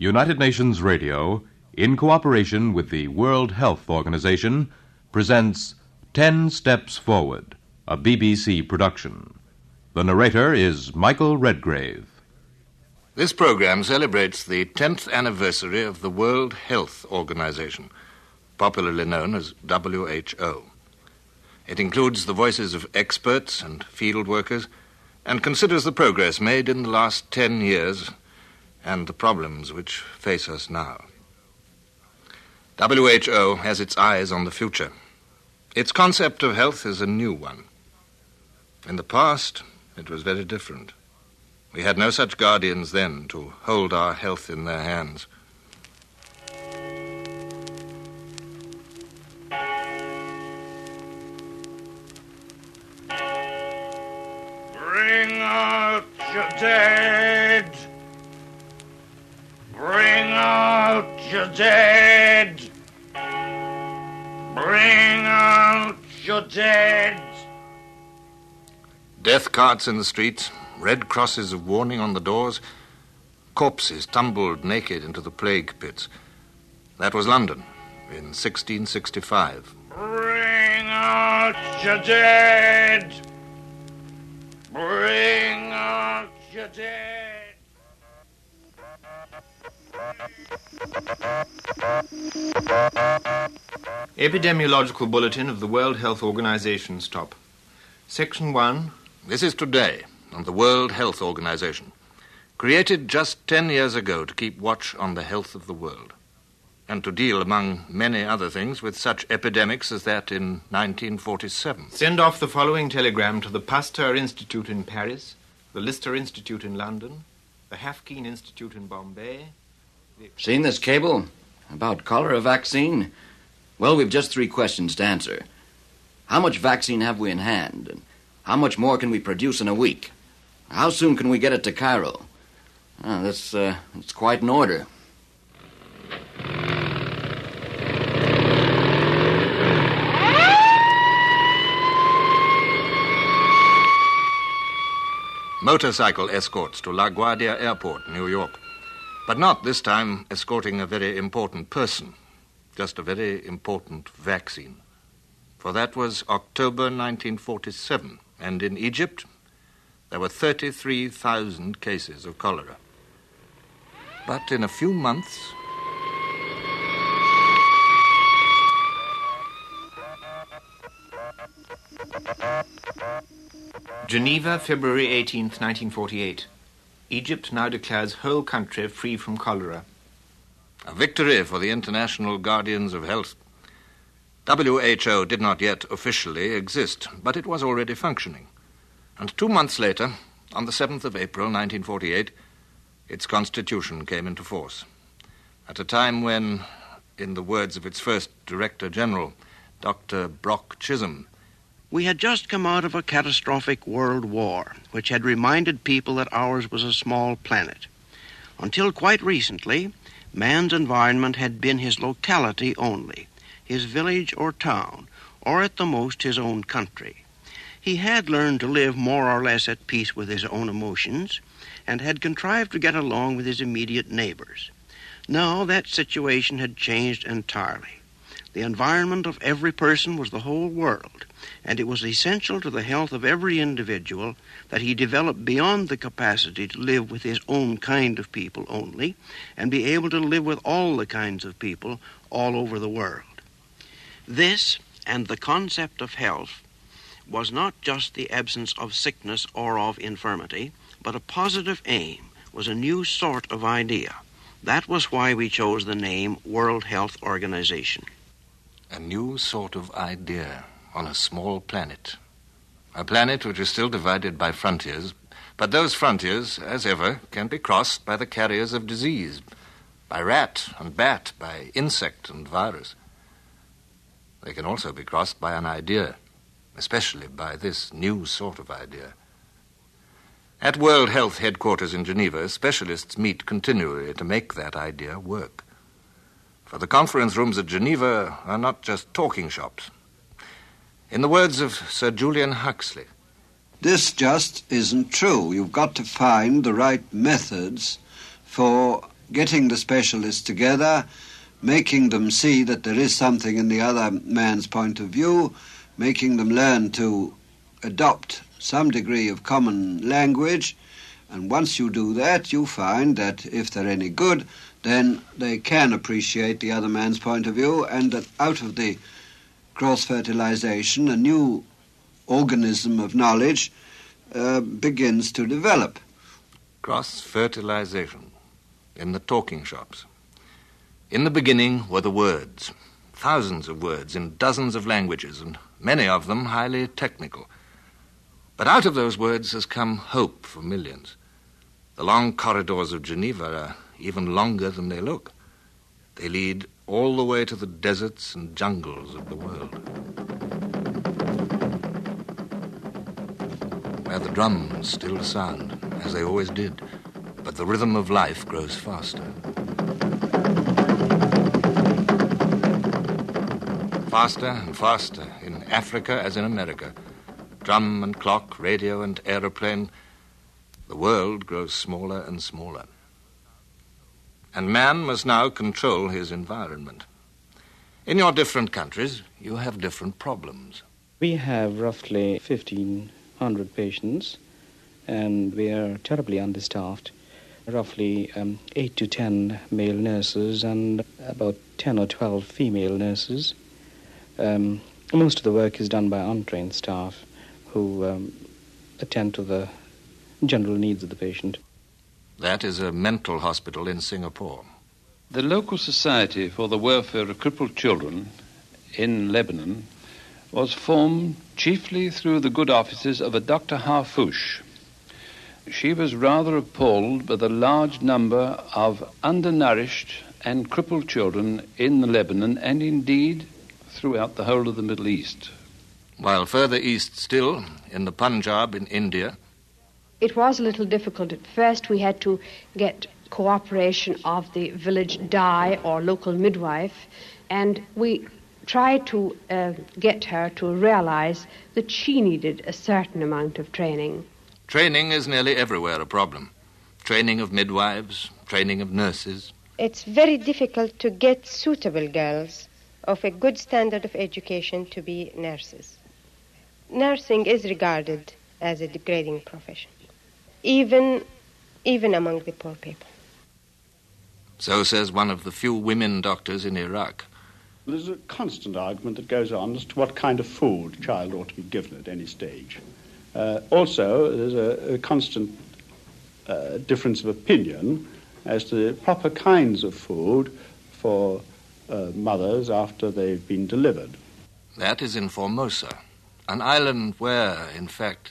United Nations Radio, in cooperation with the World Health Organization, presents 10 Steps Forward, a BBC production. The narrator is Michael Redgrave. This program celebrates the 10th anniversary of the World Health Organization, popularly known as WHO. It includes the voices of experts and field workers and considers the progress made in the last 10 years and the problems which face us now. WHO has its eyes on the future. Its concept of health is a new one. In the past, it was very different. We had no such guardians then to hold our health in their hands. Bring out your dead. Bring out your dead. Bring out your dead. Death carts in the streets, red crosses of warning on the doors, corpses tumbled naked into the plague pits. That was London in 1665. Bring out your dead. Bring out your dead. Epidemiological Bulletin of the World Health Organization, stop. Section 1. This is today on the World Health Organization, created just 10 years ago to keep watch on the health of the world, and to deal, among many other things, with such epidemics as that in 1947. Send off the following telegram to the Pasteur Institute in Paris, the Lister Institute in London, the Haffkine Institute in Bombay. Seen this cable about cholera vaccine? Well, we've just 3 questions to answer. How much vaccine have we in hand? And how much more can we produce in a week? How soon can we get it to Cairo? That's quite an order. Motorcycle escorts to LaGuardia Airport, New York. But not this time escorting a very important person, just a very important vaccine. For that was October 1947, and in Egypt there were 33,000 cases of cholera. But in a few months... Geneva, February 18th, 1948. Egypt now declares whole country free from cholera. A victory for the international guardians of health. WHO did not yet officially exist, but it was already functioning. And 2 months later, on the 7th of April, 1948, its constitution came into force. At a time when, in the words of its first Director General, Dr. Brock Chisholm, we had just come out of a catastrophic world war, which had reminded people that ours was a small planet. Until quite recently, man's environment had been his locality only, his village or town, or at the most his own country. He had learned to live more or less at peace with his own emotions, and had contrived to get along with his immediate neighbors. Now that situation had changed entirely. The environment of every person was the whole world, and it was essential to the health of every individual that he develop beyond the capacity to live with his own kind of people only, and be able to live with all the kinds of people all over the world. This, and the concept of health, was not just the absence of sickness or of infirmity, but a positive aim, was a new sort of idea. That was why we chose the name World Health Organization. A new sort of idea on a small planet. A planet which is still divided by frontiers, but those frontiers, as ever, can be crossed by the carriers of disease, by rat and bat, by insect and virus. They can also be crossed by an idea, especially by this new sort of idea. At World Health Headquarters in Geneva, specialists meet continually to make that idea work. For the conference rooms at Geneva are not just talking shops. In the words of Sir Julian Huxley, this just isn't true. You've got to find the right methods for getting the specialists together, making them see that there is something in the other man's point of view, making them learn to adopt some degree of common language. And once you do that, you find that if they're any good, then they can appreciate the other man's point of view, and that out of the cross-fertilization, a new organism of knowledge begins to develop. Cross-fertilization in the talking shops. In the beginning were the words, thousands of words in dozens of languages, and many of them highly technical. But out of those words has come hope for millions. The long corridors of Geneva are even longer than they look. They lead all the way to the deserts and jungles of the world, where the drums still sound, as they always did, but the rhythm of life grows faster. Faster and faster, in Africa as in America. Drum and clock, radio and aeroplane, the world grows smaller and smaller. And man must now control his environment. In your different countries, you have different problems. We have roughly 1,500 patients, and we are terribly understaffed. Roughly 8 to 10 male nurses and about 10 or 12 female nurses. Most of the work is done by untrained staff who attend to the general needs of the patient. That is a mental hospital in Singapore. The local society for the welfare of crippled children in Lebanon was formed chiefly through the good offices of a Dr. Harfouche. She was rather appalled by the large number of undernourished and crippled children in Lebanon and indeed throughout the whole of the Middle East. While further east still, in the Punjab in India, it was a little difficult at first. We had to get cooperation of the village dai or local midwife, and we tried to get her to realize that she needed a certain amount of training. Training is nearly everywhere a problem. Training of midwives, training of nurses. It's very difficult to get suitable girls of a good standard of education to be nurses. Nursing is regarded as a degrading profession, even among the poor people. So says one of the few women doctors in Iraq. There's a constant argument that goes on as to what kind of food a child ought to be given at any stage. Also, there's a constant difference of opinion as to the proper kinds of food for mothers after they've been delivered. That is in Formosa, an island where, in fact,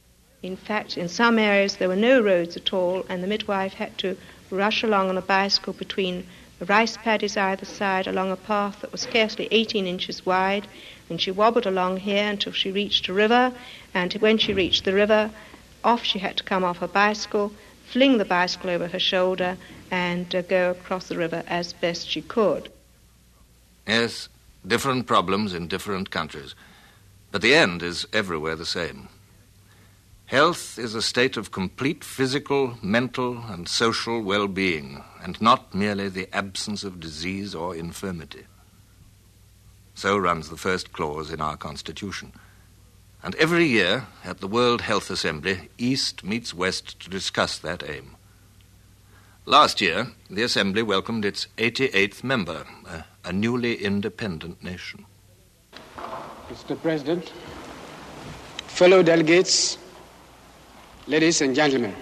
in some areas there were no roads at all, and the midwife had to rush along on a bicycle between the rice paddies either side along a path that was scarcely 18 inches wide, and she wobbled along here until she reached a river, and when she reached the river, off she had to come off her bicycle, fling the bicycle over her shoulder, and go across the river as best she could. Yes, different problems in different countries, but the end is everywhere the same. Health is a state of complete physical, mental, and social well-being, and not merely the absence of disease or infirmity. So runs the first clause in our Constitution. And every year, at the World Health Assembly, East meets West to discuss that aim. Last year, the Assembly welcomed its 88th member, a newly independent nation. Mr. President, fellow delegates, ladies and gentlemen,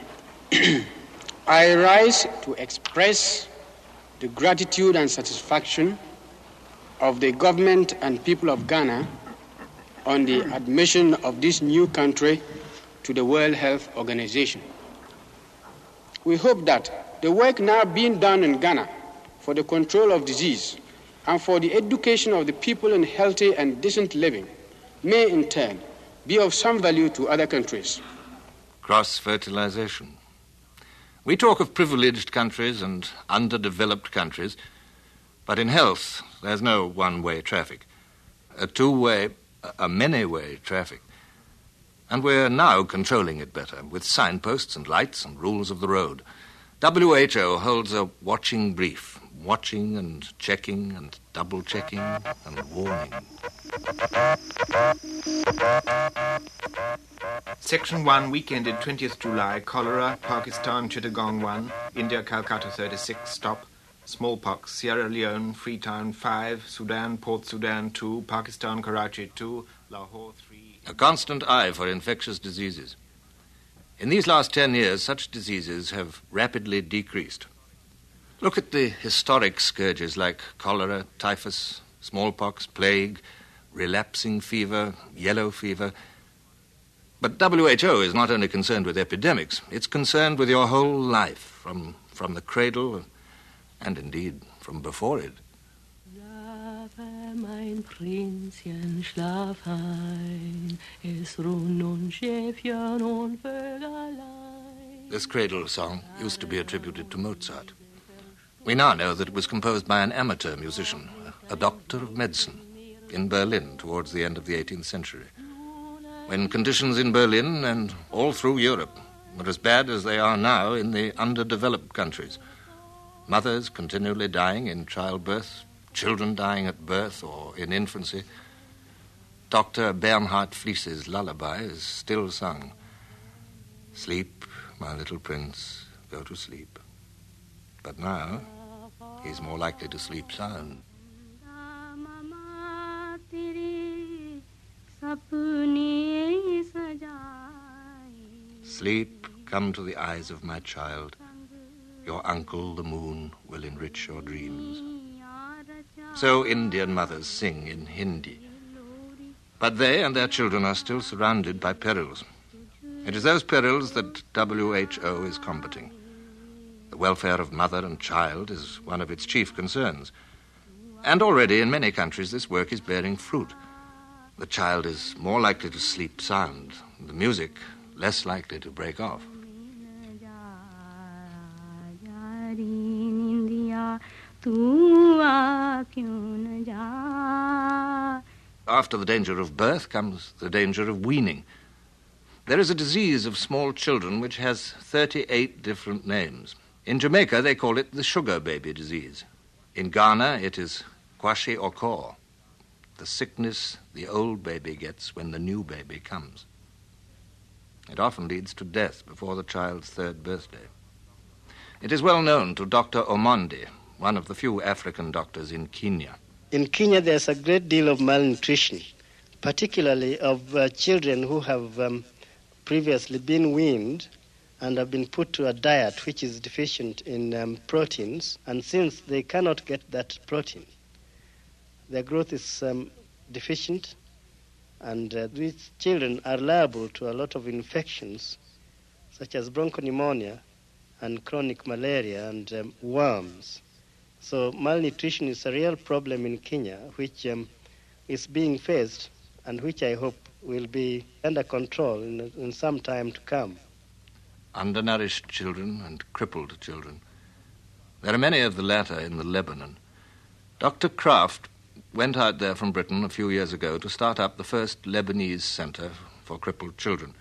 I rise to express the gratitude and satisfaction of the government and people of Ghana on the admission of this new country to the World Health Organization. We hope that the work now being done in Ghana for the control of disease and for the education of the people in healthy and decent living may in turn be of some value to other countries. Cross-fertilization. We talk of privileged countries and underdeveloped countries, but in health there's no one-way traffic. A two-way, a many-way traffic. And we're now controlling it better with signposts and lights and rules of the road. WHO holds a watching brief, watching and checking and double-checking and warning. Section 1, week ended 20th July, cholera, Pakistan, Chittagong 1, India, Calcutta 36, stop, smallpox, Sierra Leone, Freetown 5, Sudan, Port Sudan 2, Pakistan, Karachi 2, Lahore 3. A constant eye for infectious diseases. In these last 10 years, such diseases have rapidly decreased. Look at the historic scourges like cholera, typhus, smallpox, plague, relapsing fever, yellow fever. But WHO is not only concerned with epidemics, it's concerned with your whole life, from the cradle and indeed from before it. Schlafe, mein Prinzchen, schlaf ein, es ruhen nun Schäfchen und Vögelein. This cradle song used to be attributed to Mozart. We now know that it was composed by an amateur musician, a doctor of medicine, in Berlin towards the end of the 18th century, when conditions in Berlin and all through Europe were as bad as they are now in the underdeveloped countries. Mothers continually dying in childbirth, children dying at birth or in infancy. Dr. Bernhard Fließ's lullaby is still sung. Sleep, my little prince, go to sleep. But now, he's more likely to sleep sound. Sleep, come to the eyes of my child. Your uncle, the moon, will enrich your dreams. So Indian mothers sing in Hindi. But they and their children are still surrounded by perils. It is those perils that WHO is combating. The welfare of mother and child is one of its chief concerns. And already in many countries this work is bearing fruit. The child is more likely to sleep sound, the music less likely to break off. After the danger of birth comes the danger of weaning. There is a disease of small children which has 38 different names. In Jamaica, they call it the sugar baby disease. In Ghana, it is kwashiorkor, the sickness the old baby gets when the new baby comes. It often leads to death before the child's 3rd birthday. It is well known to Dr. Omondi, one of the few African doctors in Kenya. In Kenya, there's a great deal of malnutrition, particularly of children who have previously been weaned and have been put to a diet which is deficient in proteins, and since they cannot get that protein, their growth is deficient, and these children are liable to a lot of infections, such as bronchopneumonia and chronic malaria and worms. So malnutrition is a real problem in Kenya, which is being faced and which I hope will be under control in some time to come. Undernourished children and crippled children. There are many of the latter in the Lebanon. Dr. Kraft went out there from Britain a few years ago to start up the first Lebanese center for crippled children.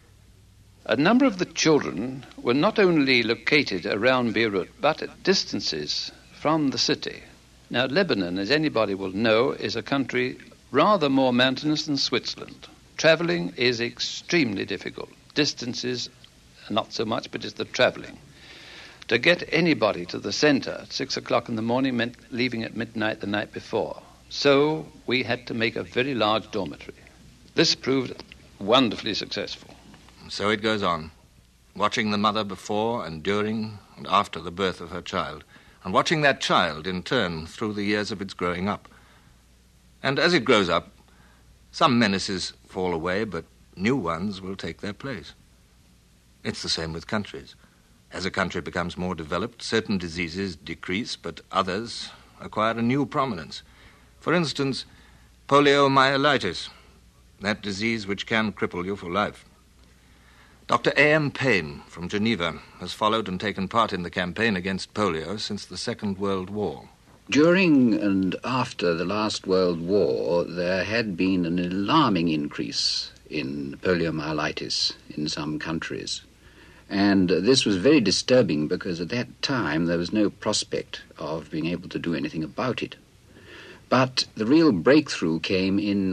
A number of the children were not only located around Beirut, but at distances from the city. Now, Lebanon, as anybody will know, is a country rather more mountainous than Switzerland. Traveling is extremely difficult. Distances, not so much, but it's the traveling. To get anybody to the center at 6 o'clock in the morning meant leaving at midnight the night before. So we had to make a very large dormitory. This proved wonderfully successful. So it goes on, watching the mother before and during and after the birth of her child, and watching that child in turn through the years of its growing up. And as it grows up, some menaces fall away, but new ones will take their place. It's the same with countries. As a country becomes more developed, certain diseases decrease, but others acquire a new prominence. For instance, poliomyelitis, that disease which can cripple you for life. Dr. A.M. Payne from Geneva has followed and taken part in the campaign against polio since the Second World War. During and after the last World War, there had been an alarming increase in poliomyelitis in some countries. And this was very disturbing because at that time there was no prospect of being able to do anything about it. But the real breakthrough came in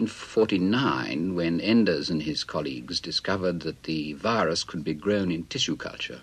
1949 when Enders and his colleagues discovered that the virus could be grown in tissue culture.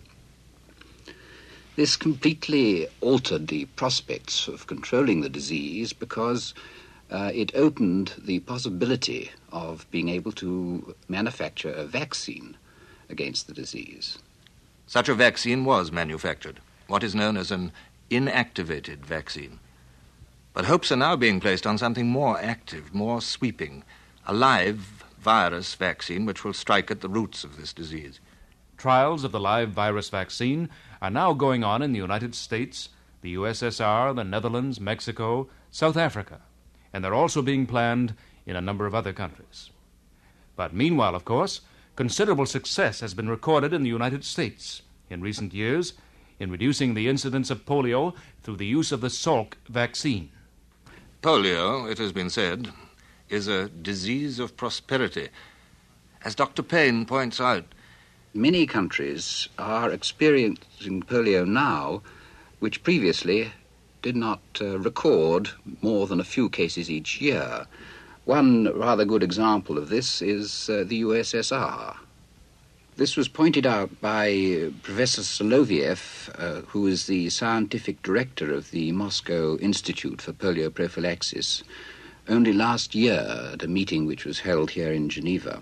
This completely altered the prospects of controlling the disease because it opened the possibility of being able to manufacture a vaccine against the disease. Such a vaccine was manufactured, what is known as an inactivated vaccine. But hopes are now being placed on something more active, more sweeping, a live virus vaccine which will strike at the roots of this disease. Trials of the live virus vaccine are now going on in the United States, the USSR, the Netherlands, Mexico, South Africa, and they're also being planned in a number of other countries. But meanwhile, of course, considerable success has been recorded in the United States in recent years in reducing the incidence of polio through the use of the Salk vaccine. Polio, it has been said, is a disease of prosperity. As Dr. Payne points out, many countries are experiencing polio now, which previously did not record more than a few cases each year. One rather good example of this is the USSR. This was pointed out by Professor Soloviev, who is the scientific director of the Moscow Institute for Polio Prophylaxis, only last year at a meeting which was held here in Geneva.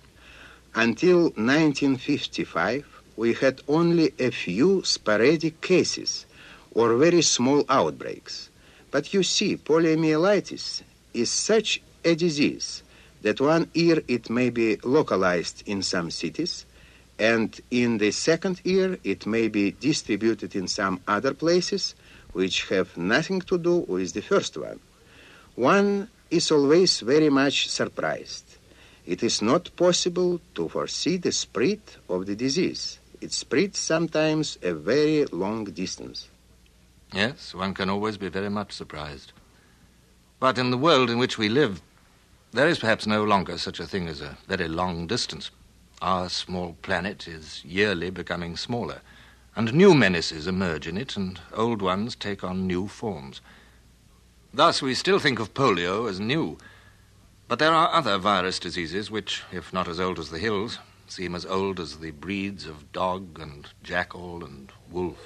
Until 1955, we had only a few sporadic cases or very small outbreaks. But you see, poliomyelitis is such a disease that 1 year it may be localized in some cities, and in the second year it may be distributed in some other places which have nothing to do with the first one. One is always very much surprised. It is not possible to foresee the spread of the disease. It spreads sometimes a very long distance. Yes, one can always be very much surprised. But in the world in which we live, there is perhaps no longer such a thing as a very long distance. Our small planet is yearly becoming smaller, and new menaces emerge in it, and old ones take on new forms. Thus, we still think of polio as new, but there are other virus diseases which, if not as old as the hills, seem as old as the breeds of dog and jackal and wolf.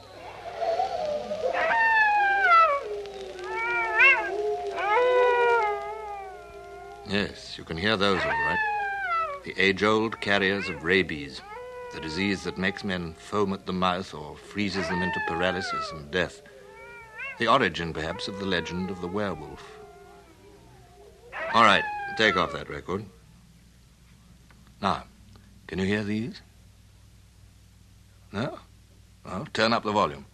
Yes, you can hear those all right. The age-old carriers of rabies, the disease that makes men foam at the mouth or freezes them into paralysis and death. The origin, perhaps, of the legend of the werewolf. All right, take off that record. Now, can you hear these? No? Well, turn up the volume.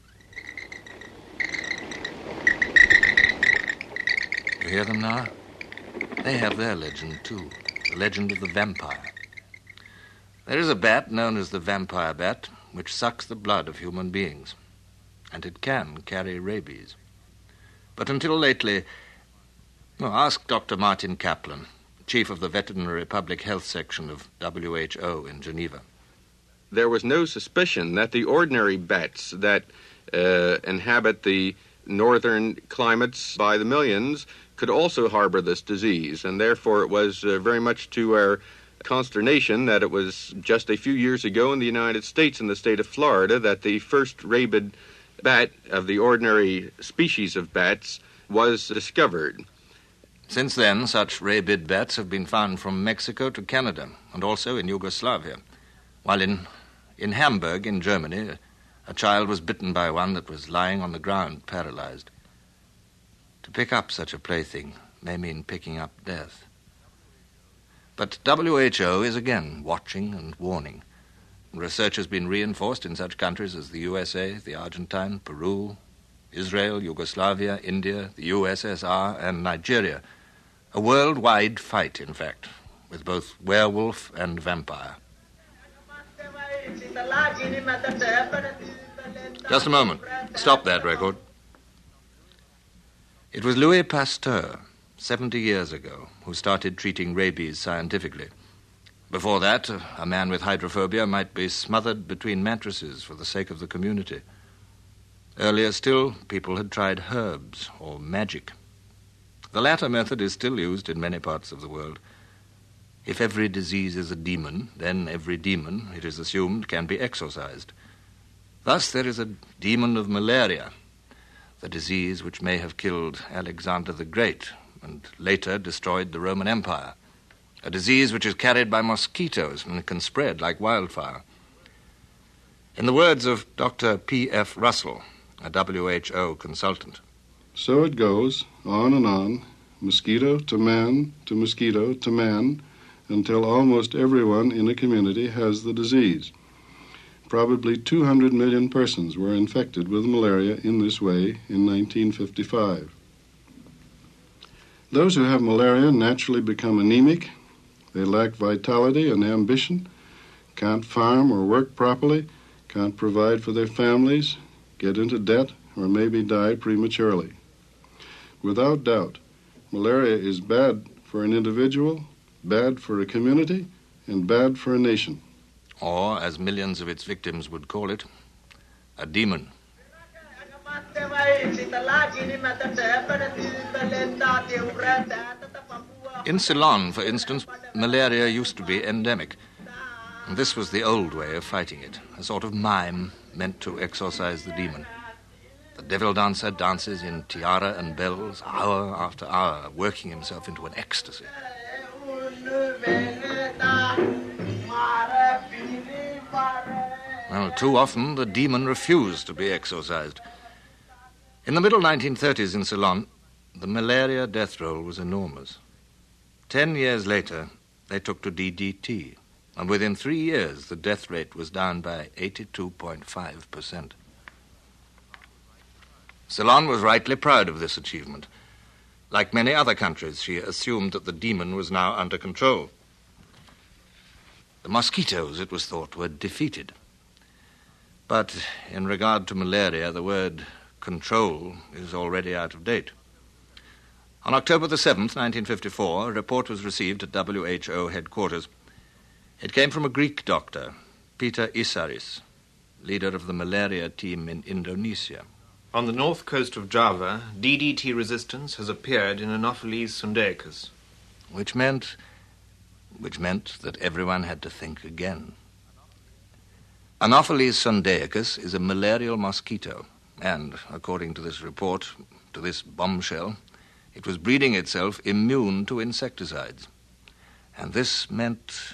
You hear them now? They have their legend, too. The legend of the vampire. There is a bat known as the vampire bat, which sucks the blood of human beings, and it can carry rabies. But until lately, ask Dr. Martin Kaplan, chief of the Veterinary Public Health Section of WHO in Geneva. There was no suspicion that the ordinary bats that inhabit the northern climates by the millions could also harbor this disease, and therefore it was very much to our consternation that it was just a few years ago in the United States, in the state of Florida, that the first rabid bat of the ordinary species of bats was discovered. Since then, such rabid bats have been found from Mexico to Canada, and also in Yugoslavia, while in Hamburg, in Germany, a child was bitten by one that was lying on the ground, paralyzed. To pick up such a plaything may mean picking up death. But WHO is again watching and warning. Research has been reinforced in such countries as the USA, the Argentine, Peru, Israel, Yugoslavia, India, the USSR, and Nigeria. A worldwide fight, in fact, with both werewolf and vampire. Just a moment. Stop that record. It was Louis Pasteur, 70 years ago, who started treating rabies scientifically. Before that, a man with hydrophobia might be smothered between mattresses for the sake of the community. Earlier still, people had tried herbs or magic. The latter method is still used in many parts of the world. If every disease is a demon, then every demon, it is assumed, can be exorcised. Thus there is a demon of malaria, the disease which may have killed Alexander the Great and later destroyed the Roman Empire. A disease which is carried by mosquitoes and can spread like wildfire. In the words of Dr. P.F. Russell, a WHO consultant, so it goes, on, mosquito to man, until almost everyone in a community has the disease. Probably 200 million persons were infected with malaria in this way in 1955. Those who have malaria naturally become anemic. They lack vitality and ambition, can't farm or work properly, can't provide for their families, get into debt, or maybe die prematurely. Without doubt, malaria is bad for an individual, bad for a community, and bad for a nation. Or, as millions of its victims would call it, a demon. In Ceylon, for instance, malaria used to be endemic. And this was the old way of fighting it, a sort of mime meant to exorcise the demon. The devil dancer dances in tiara and bells, hour after hour, working himself into an ecstasy. Well, too often the demon refused to be exorcised. In the middle 1930s in Ceylon, the malaria death roll was enormous. 10 years later, they took to DDT, and within 3 years, the death rate was down by 82.5%. Ceylon was rightly proud of this achievement. Like many other countries, she assumed that the demon was now under control. The mosquitoes, it was thought, were defeated. But in regard to malaria, the word control is already out of date. On October the 7th, 1954, a report was received at WHO headquarters. It came from a Greek doctor, Peter Issaris, leader of the malaria team in Indonesia. On the north coast of Java, DDT resistance has appeared in Anopheles sundaicus. Which meant that everyone had to think again. Anopheles sundaicus is a malarial mosquito, and, according to this report, to this bombshell, it was breeding itself immune to insecticides. And this meant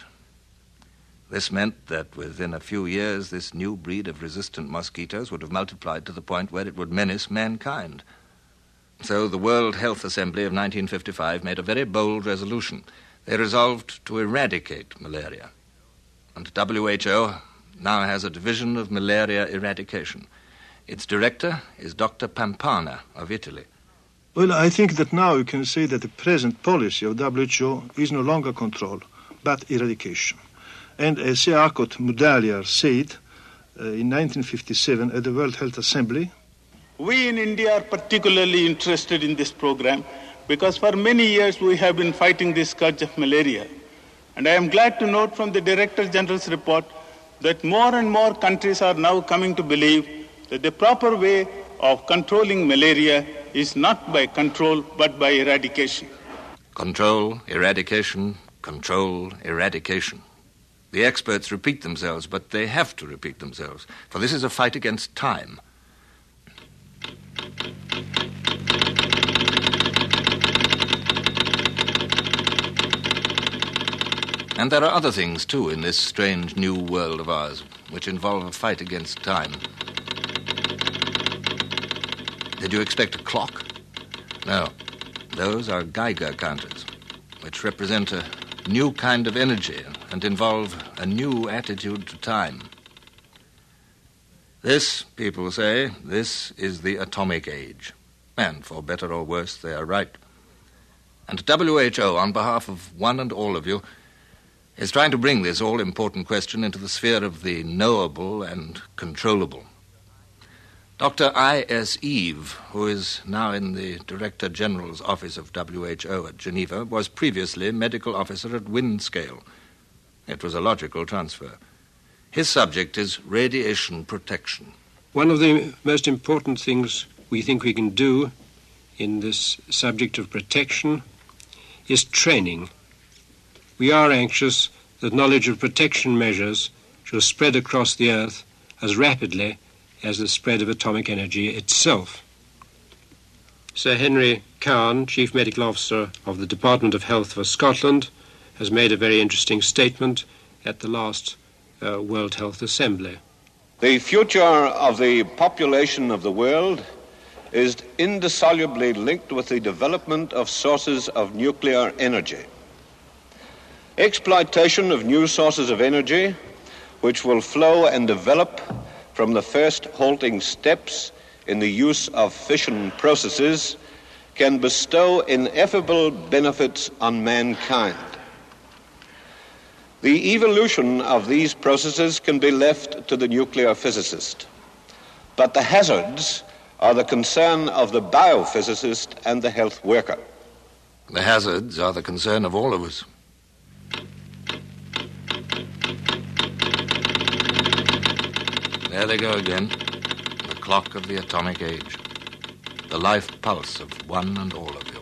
that within a few years this new breed of resistant mosquitoes would have multiplied to the point where it would menace mankind. So the World Health Assembly of 1955 made a very bold resolution. They resolved to eradicate malaria. And WHO now has a division of malaria eradication. Its director is Dr. Pampana of Italy. Well, I think that now you can say that the present policy of WHO is no longer control, but eradication. And as Siakot Mudaliar said in 1957 at the World Health Assembly, we in India are particularly interested in this program because for many years we have been fighting this scourge of malaria. And I am glad to note from the Director General's report that more and more countries are now coming to believe that the proper way of controlling malaria is not by control but by eradication. Control, eradication, control, eradication. The experts repeat themselves, but they have to repeat themselves, for this is a fight against time. And there are other things, too, in this strange new world of ours, which involve a fight against time. Did you expect a clock? No. Those are Geiger counters, which represent a new kind of energy and involve a new attitude to time. This, people say, this is the atomic age. And for better or worse, they are right. And WHO, on behalf of one and all of you, is trying to bring this all-important question into the sphere of the knowable and controllable. Dr. I.S. Eve, who is now in the Director General's office of WHO at Geneva, was previously medical officer at Windscale. It was a logical transfer. His subject is radiation protection. One of the most important things we think we can do in this subject of protection is training. We are anxious that knowledge of protection measures shall spread across the earth as rapidly as the spread of atomic energy itself. Sir Henry Cowan, Chief Medical Officer of the Department of Health for Scotland, has made a very interesting statement at the last World Health Assembly. The future of the population of the world is indissolubly linked with the development of sources of nuclear energy. Exploitation of new sources of energy, which will flow and develop from the first halting steps in the use of fission processes, can bestow ineffable benefits on mankind. The evolution of these processes can be left to the nuclear physicist, but the hazards are the concern of the biophysicist and the health worker. The hazards are the concern of all of us. There they go again, the clock of the atomic age, the life pulse of one and all of you.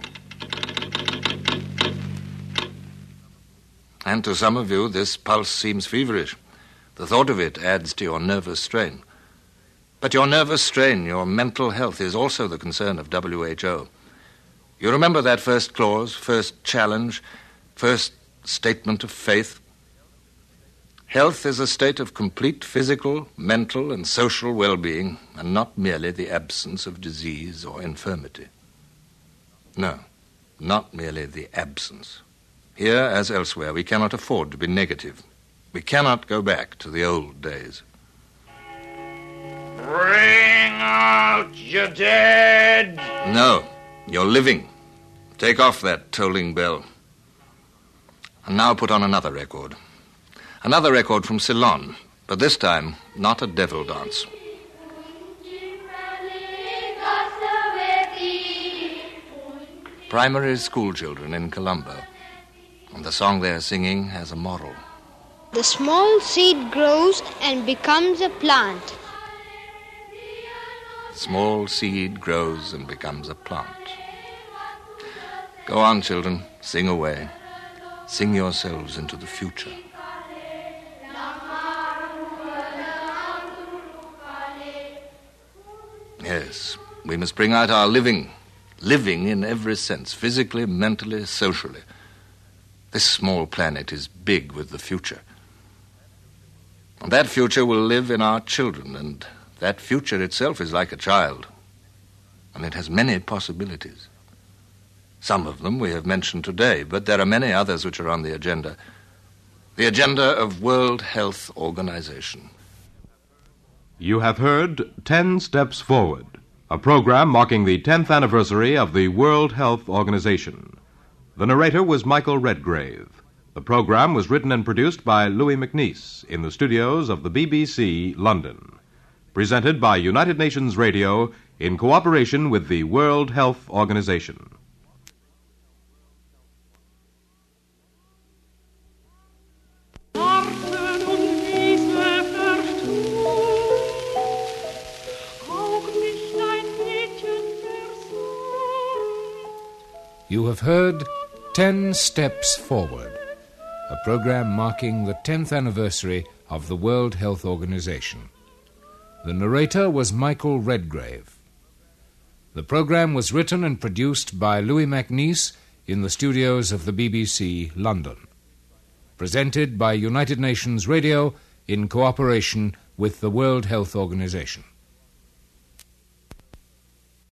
And to some of you, this pulse seems feverish. The thought of it adds to your nervous strain. But your nervous strain, your mental health, is also the concern of WHO. You remember that first clause, first challenge, first statement of faith? Health is a state of complete physical, mental, and social well-being, and not merely the absence of disease or infirmity. No, not merely the absence. Here, as elsewhere, we cannot afford to be negative. We cannot go back to the old days. Bring out your dead! No, you're living. Take off that tolling bell. And now put on another record. Another record from Ceylon, but this time not a devil dance. Primary school children in Colombo. And the song they're singing has a moral. The small seed grows and becomes a plant. Small seed grows and becomes a plant. Go on, children, sing away. Sing yourselves into the future. Yes, we must bring out our living in every sense, physically, mentally, socially. This small planet is big with the future. And that future will live in our children, and that future itself is like a child. And it has many possibilities. Some of them we have mentioned today, but there are many others which are on the agenda. The agenda of World Health Organization. You have heard 10 Steps Forward, a program marking the 10th anniversary of the World Health Organization. The narrator was Michael Redgrave. The program was written and produced by Louis MacNeice in the studios of the BBC, London. Presented by United Nations Radio in cooperation with the World Health Organization. You have heard 10 Steps Forward, a program marking the 10th anniversary of the World Health Organization. The narrator was Michael Redgrave. The program was written and produced by Louis MacNeice in the studios of the BBC, London. Presented by United Nations Radio in cooperation with the World Health Organization.